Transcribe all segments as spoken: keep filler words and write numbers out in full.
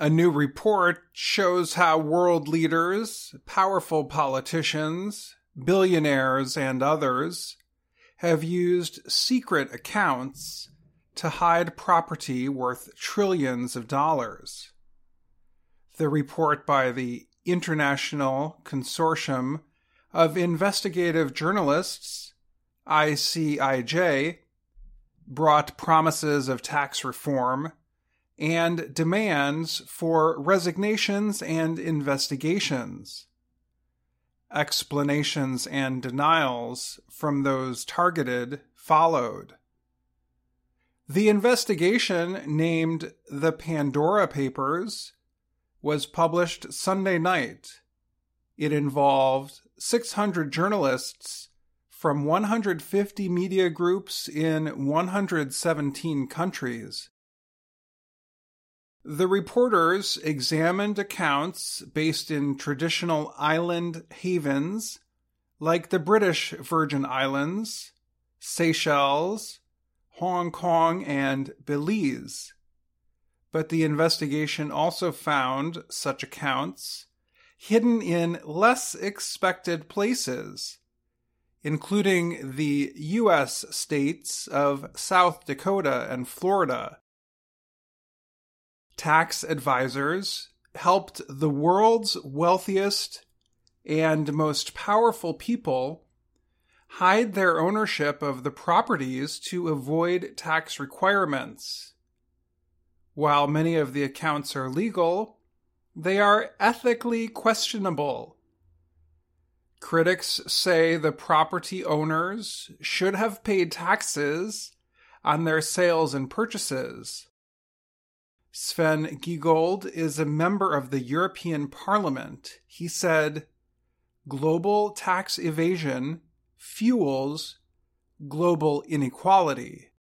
A new report shows how world leaders, powerful politicians, billionaires, and others have used secret accounts to hide property worth trillions of dollars. The report by the International Consortium of Investigative Journalists, I C I J, brought promises of tax reform and demands for resignations and investigations. Explanations and denials from those targeted followed. The investigation, named the Pandora Papers, was published Sunday night. It involved six hundred journalists from one hundred fifty media groups in one hundred seventeen countries. The reporters examined accounts based in traditional island havens like the British Virgin Islands, Seychelles, Hong Kong, and Belize. But the investigation also found such accounts hidden in less expected places, including the U S states of South Dakota and Florida. Tax advisors helped the world's wealthiest and most powerful people hide their ownership of the properties to avoid tax requirements. While many of the accounts are legal, they are ethically questionable. Critics say the property owners should have paid taxes on their sales and purchases. Sven Giegold is a member of the European Parliament. He said, "Global tax evasion fuels global inequality."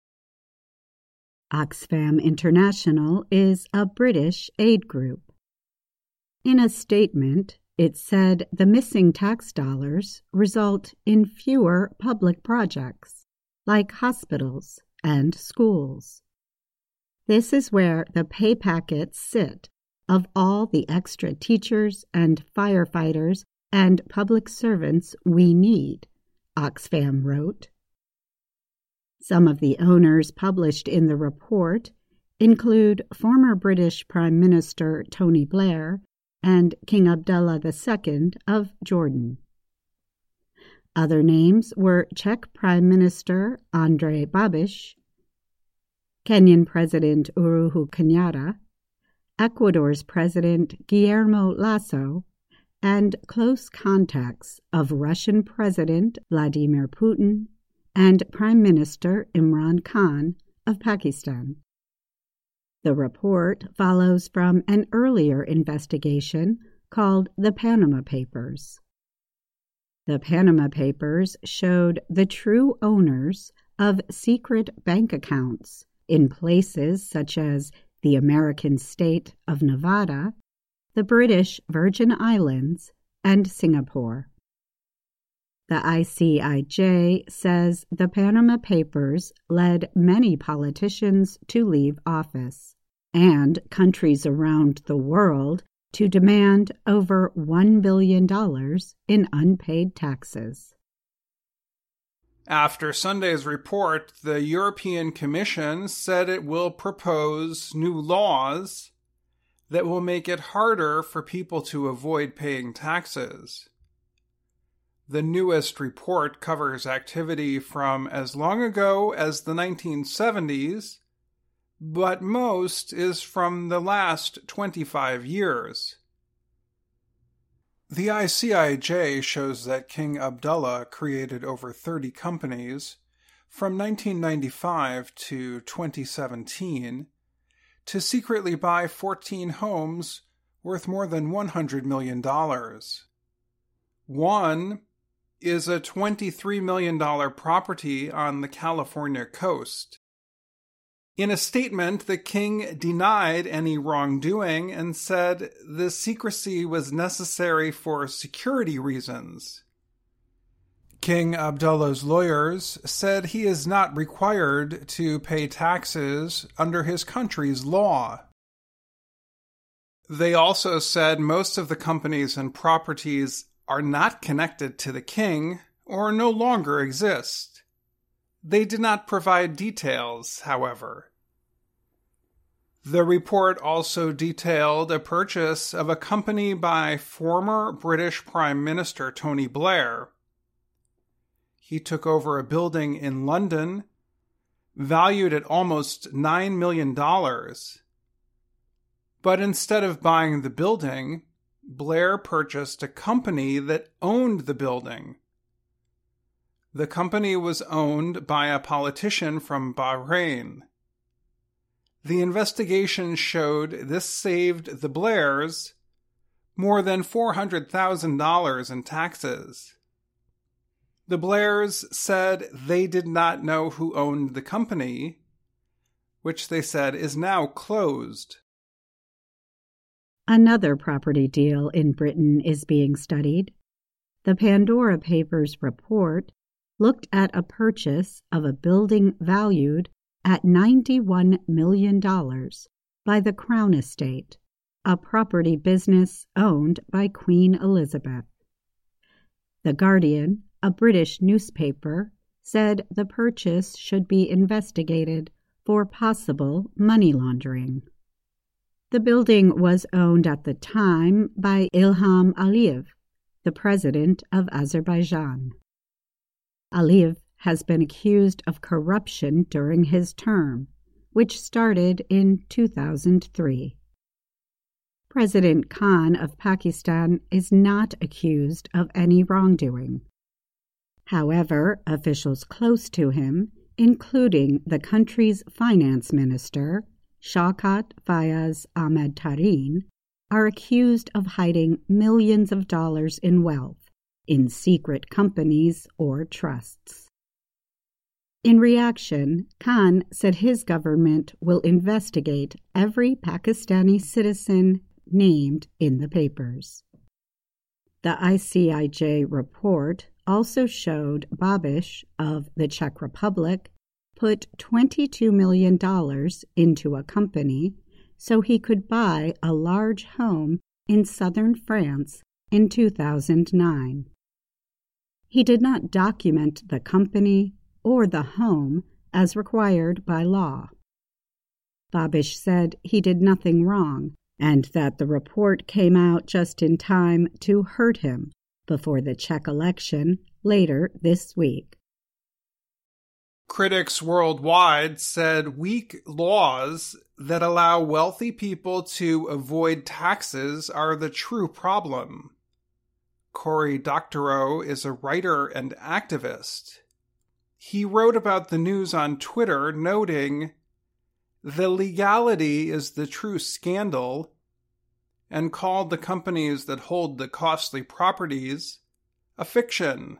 Oxfam International is a British aid group. In a statement, it said the missing tax dollars result in fewer public projects, like hospitals and schools. This is where the pay packets sit of all the extra teachers and firefighters and public servants we need, Oxfam wrote. Some of the owners published in the report include former British Prime Minister Tony Blair and King Abdullah the Second of Jordan. Other names were Czech Prime Minister Andrej Babiš, Kenyan President Uhuru Kenyatta, Ecuador's President Guillermo Lasso, and close contacts of Russian President Vladimir Putin and Prime Minister Imran Khan of Pakistan. The report follows from an earlier investigation called the Panama Papers. The Panama Papers showed the true owners of secret bank accounts in places such as the American state of Nevada, the British Virgin Islands, and Singapore. The I C I J says the Panama Papers led many politicians to leave office and countries around the world to demand over one billion dollars in unpaid taxes. After Sunday's report, the European Commission said it will propose new laws that will make it harder for people to avoid paying taxes. The newest report covers activity from as long ago as the nineteen seventies, but most is from the last twenty-five years. The I C I J shows that King Abdullah created over thirty companies from nineteen ninety-five to twenty seventeen to secretly buy fourteen homes worth more than one hundred million dollars. One is a twenty-three million dollars property on the California coast. In a statement, the king denied any wrongdoing and said the secrecy was necessary for security reasons. King Abdullah's lawyers said he is not required to pay taxes under his country's law. They also said most of the companies and properties are not connected to the king or no longer exist. They did not provide details, however. The report also detailed a purchase of a company by former British Prime Minister Tony Blair. He took over a building in London, valued at almost nine million dollars. But instead of buying the building, Blair purchased a company that owned the building. The company was owned by a politician from Bahrain. The investigation showed this saved the Blairs more than four hundred thousand dollars in taxes. The Blairs said they did not know who owned the company, which they said is now closed. Another property deal in Britain is being studied. The Pandora Papers report looked at a purchase of a building valued at ninety-one million dollars by the Crown Estate, a property business owned by Queen Elizabeth. The Guardian, a British newspaper, said the purchase should be investigated for possible money laundering. The building was owned at the time by Ilham Aliyev, the president of Azerbaijan. Aliyev has been accused of corruption during his term, which started in two thousand three. President Khan of Pakistan is not accused of any wrongdoing. However, officials close to him, including the country's finance minister, Shaukat Fayaz Ahmed Tareen, are accused of hiding millions of dollars in wealth in secret companies or trusts. In reaction, Khan said his government will investigate every Pakistani citizen named in the papers. The I C I J report also showed Babiš of the Czech Republic put twenty-two million dollars into a company so he could buy a large home in southern France in two thousand nine. He did not document the company or the home as required by law. Babiš said he did nothing wrong and that the report came out just in time to hurt him before the Czech election later this week. Critics worldwide said weak laws that allow wealthy people to avoid taxes are the true problem. Cory Doctorow is a writer and activist. He wrote about the news on Twitter, noting, "The legality is the true scandal," and called the companies that hold the costly properties a fiction.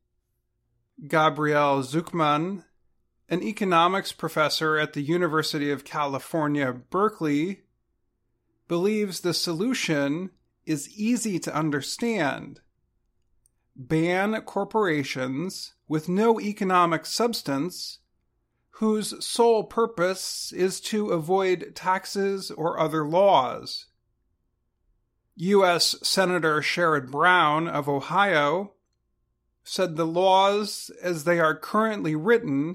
Gabriel Zucman, an economics professor at the University of California, Berkeley, believes the solution is easy to understand. Ban corporations with no economic substance whose sole purpose is to avoid taxes or other laws. U S Senator Sherrod Brown of Ohio said the laws, as they are currently written,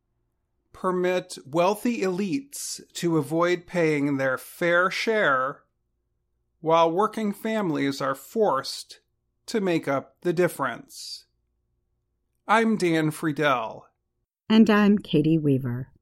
permit wealthy elites to avoid paying their fair share, while working families are forced to make up the difference. I'm Dan Friedel. And I'm Katie Weaver.